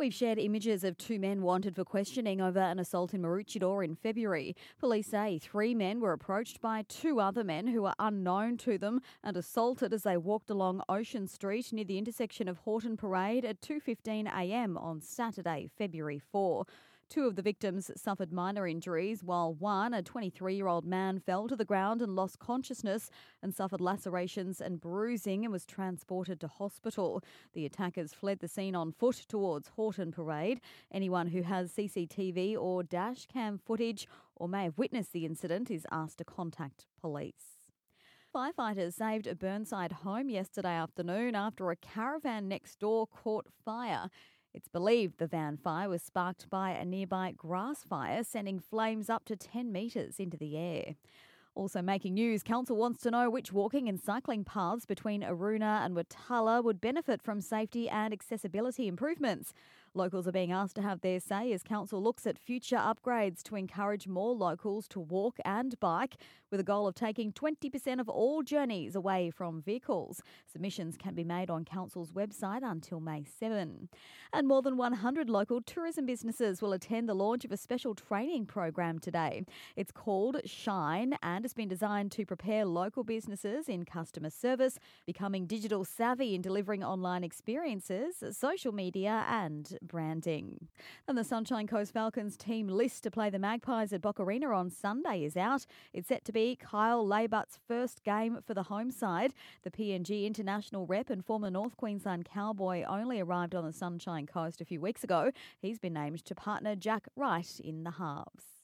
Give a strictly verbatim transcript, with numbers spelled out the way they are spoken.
We've shared images of two men wanted for questioning over an assault in Maroochydore in February. Police say three men were approached by two other men who are unknown to them and assaulted as they walked along Ocean Street near the intersection of Horton Parade at two fifteen a m on Saturday, February fourth. Two of the victims suffered minor injuries, while one, a twenty-three-year-old man, fell to the ground and lost consciousness and suffered lacerations and bruising and was transported to hospital. The attackers fled the scene on foot towards Horton Parade. Anyone who has C C T V or dash cam footage or may have witnessed the incident is asked to contact police. Firefighters saved a Burnside home yesterday afternoon after a caravan next door caught fire. It's believed the van fire was sparked by a nearby grass fire, sending flames up to ten metres into the air. Also making news, Council wants to know which walking and cycling paths between Aruna and Watala would benefit from safety and accessibility improvements. Locals are being asked to have their say as Council looks at future upgrades to encourage more locals to walk and bike, with a goal of taking twenty percent of all journeys away from vehicles. Submissions can be made on Council's website until May seventh. And more than one hundred local tourism businesses will attend the launch of a special training program today. It's called Shine and has been designed to prepare local businesses in customer service, becoming digital savvy in delivering online experiences, social media and branding. And the Sunshine Coast Falcons team list to play the Magpies at Bock Arena on Sunday is out. It's set to be Kyle Laybutt's first game for the home side. The P N G international rep and former North Queensland Cowboy only arrived on the Sunshine Coast a few weeks ago. He's been named to partner Jack Wright in the halves.